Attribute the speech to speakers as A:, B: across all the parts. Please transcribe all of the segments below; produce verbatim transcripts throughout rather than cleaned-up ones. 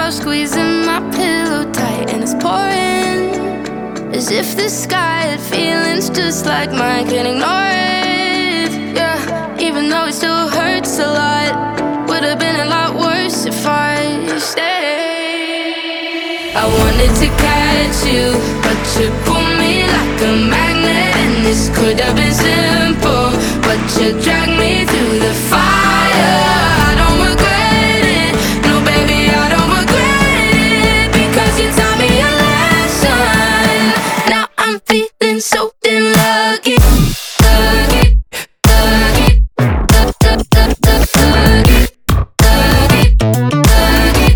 A: out, squeezing my pillow tight, and it's pouring as if the sky had feelings just like mine. Can't ignore it, yeah. Even though it still hurts a lot, would've been a lot worse if I stayed. I wanted to catch you, but you pulled me like a magnet, and this could have been simple, but you dragged me through the fire. I don't regret it, no baby, I don't regret it, because you taught me a lesson. Now I'm feeling so damn lucky. Lucky, lucky, lucky, lucky, lucky,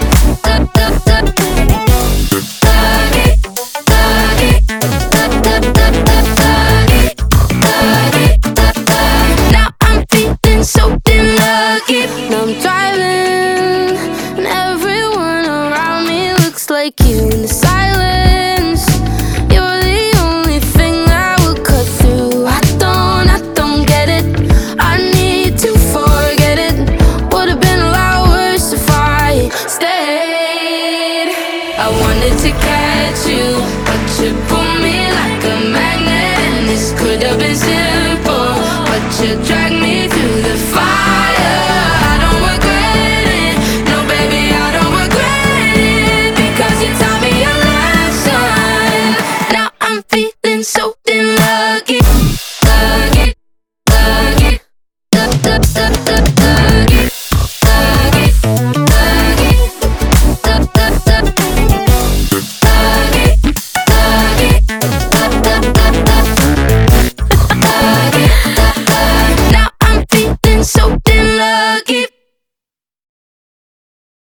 A: now I'm feeling so damn lucky. Now I'm driving, and everyone around me looks like you. In the silence, you're the only thing that will cut through. I don't, I don't get it. I need to forget it. Would've been a lot worse if I stayed. I wanted to catch you, but you pulled me like a magnet, and this could have been simple, but you dragged me through the fire. I don't regret it, no baby, I don't regret it, because you taught me a lesson. Now I'm feeling so damn lucky.